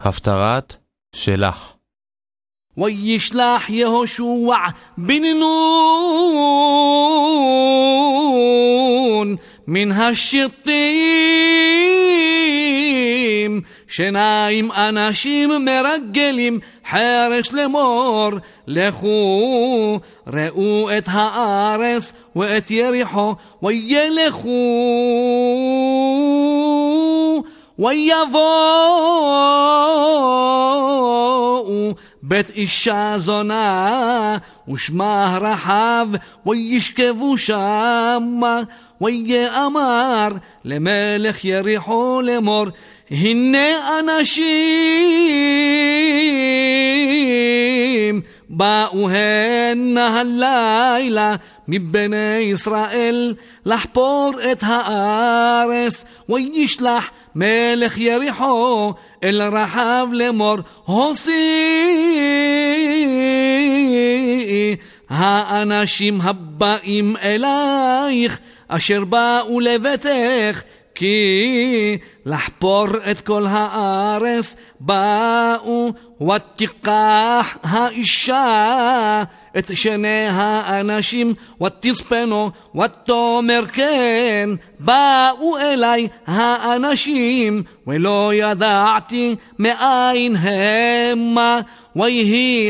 הפטרת שלח. וישלח יהושע בן נון מן השיטים 2 אנשים מרגלים חרש לאמור, לכו ראו את הארץ ואת יריחו, וילכו ויבואו בית אישה זונה ושמה רחב, וישכבו שמה. ויאמר למלך יריחו לאמור, הנה אנשים באו הנה הלילה מבני ישראל לחפור את הארץ. וישלח מלך יריחו אל רחב לאמור, הוסיעי האנשים הבאים אלייך אשר באו לביתך, כי לחפור את כל הארץ באו. ותיקח האישה את 2 האנשים ותספנו, ותאמר כן באו אליי האנשים ולא ידעתי מאין המה. ויהי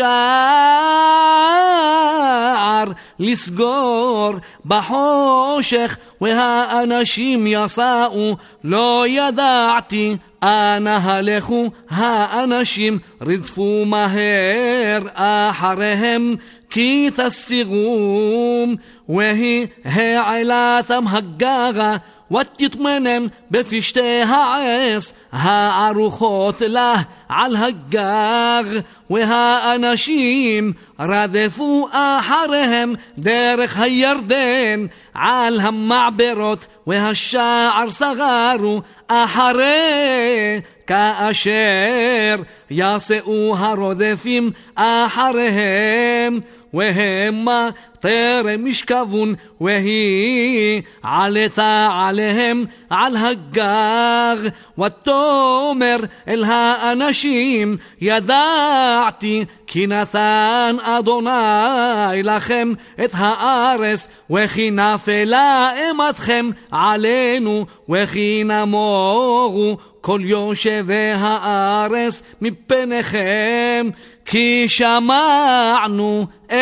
השער לסגור בחושך והאנשים יסעו, לא ידעתי אנה הלכו האנשים, רדפו מהר אחריהם כי תסירום. והיא העלתם הגגה ותטמנם בפשטי העץ הערוכות לה על הגג, והאנשים רדפו אחריהם דרך הירדן על המעברות, והשער סגרו אחרי כאשר יסעו הרודפים אחריהם. והמה טרם משכבון, והיא עלתה עליהם על הגג. ותאמר אל האנשים, ידעתי כי נתן אדוני לכם את הארץ, וכי נפלה אימתכם עלינו, וכי נמוגו כל יושבי הארץ מפניכם, כי שמענו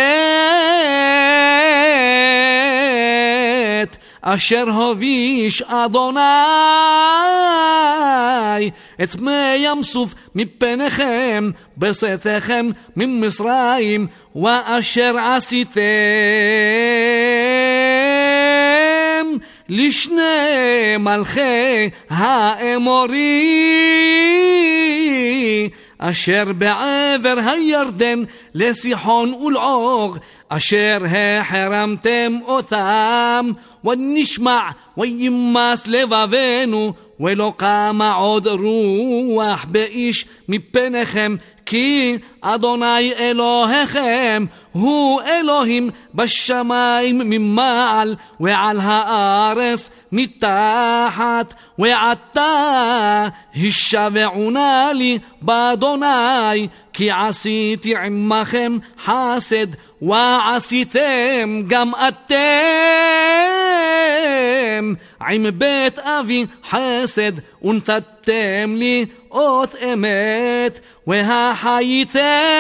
את אשר הוביש אדוני את מי ים סוף מפניכם בסתיכם ממצרים, ואשר עשיתם לשני מלכי האמורי אשר בעבר הירדן לסיחון ולעוג, אשר החרמתם אותם. ונשמע וימס לבבנו, ולא קמה עוד רוח באיש מפניכם, כי אדוני אלוהיכם הוא אלוהים בשמיים ממעל ועל הארץ מתחת. ועתה השבעונה לי באדוני, כי עשיתי עמכם חסד, ועשיתם גם אתם עם בית אבי חסד, ונתתם לי אות אמת, והחייתם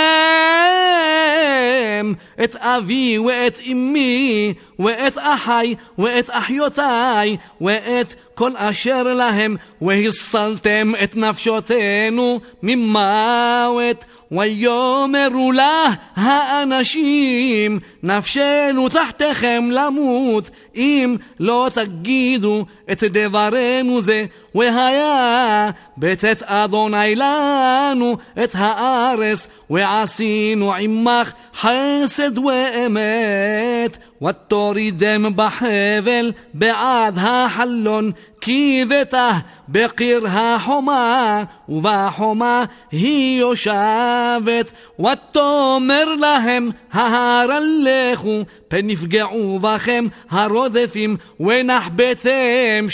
את אבי ואת אמי ואת אחי ואת אחיותיי ואת כל אשר להם, והסלתם את נפשותינו ממוות. ויאמרו לה האנשים, נפשנו תחתיכם למות, אם לא תגידו את דברנו זה. והיה בצאת אדוני לנו את הארץ, ועשינו עמך חסד ואמת, ותורידם בחבל בעד החלון, כי ביתה בקיר החומה, ובחומה היא יושבת. ותאמר להם ההר לכו, פן יפגעו בכם הרודפים, ונחבאתם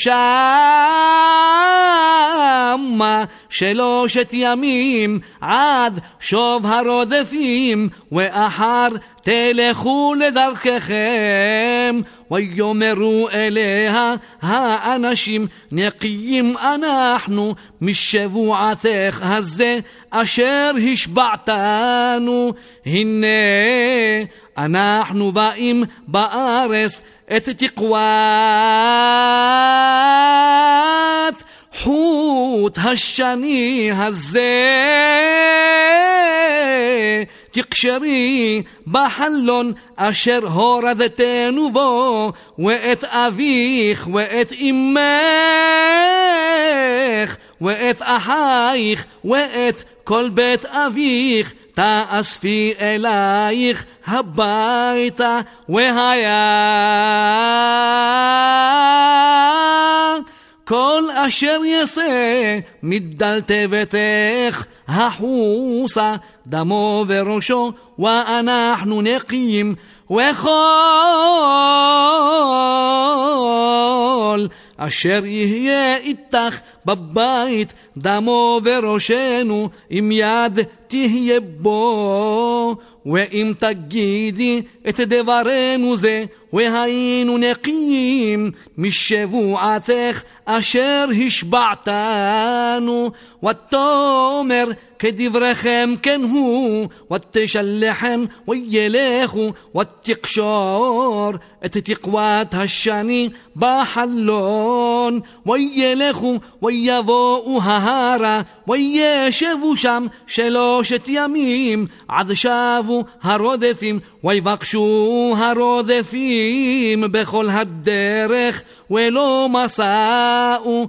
שמה 3 ימים עד שוב הרודפים, ואחר תלכו לדרככם. ויאמרו אליה האנשים, נקיים אנחנו משבועתך הזה אשר השבעתנו. הנה אנחנו באים בארץ את תקוות חוט השני הזה, תקשרי בחלון אשר הורדתנו בו, ואת אביך ואת אמך ואת אחייך ואת כל בית אביך תאספי אלייך הביתה. והיה כל אשר יעשה מדלתי ביתך החוסה, דמו וראשו ואנחנו נקיים. וכל אשר יהיה איתך בבית, דמו וראשנו עם יד תהיה בו. ואם תגידי את דברנו זה, והיינו נקיים משבועתך אשר השבעתנו. ותאמר כדברכם כן הוא, ותשלחם וילכו, ותקשור את תקוות השני בחלון. וילכו ויבואו ההרה, וישבו שם 3 ימים עד שבו הרודפים. ויבקשו הרודפים בכל הדרך ולא מסעו.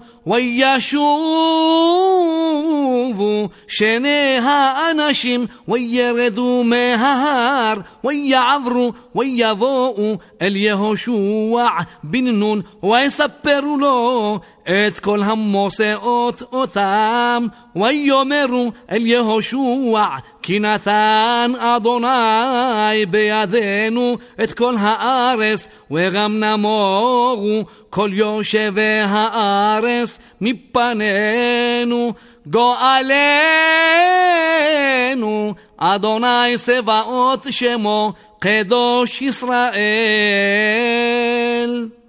וישובו 2 האנשים וירדו מההר, ויעברו ויבואו אל יהושע בן נון, ויספרו לו את כל המוסעות אותם. ויאמרו אל יהושע, כי נתן אדוני בידינו את כל הארץ, וגם נמורו כל יושבי הארץ מפנינו. גואלנו אדוני צבאות שמו, קדוש ישראל.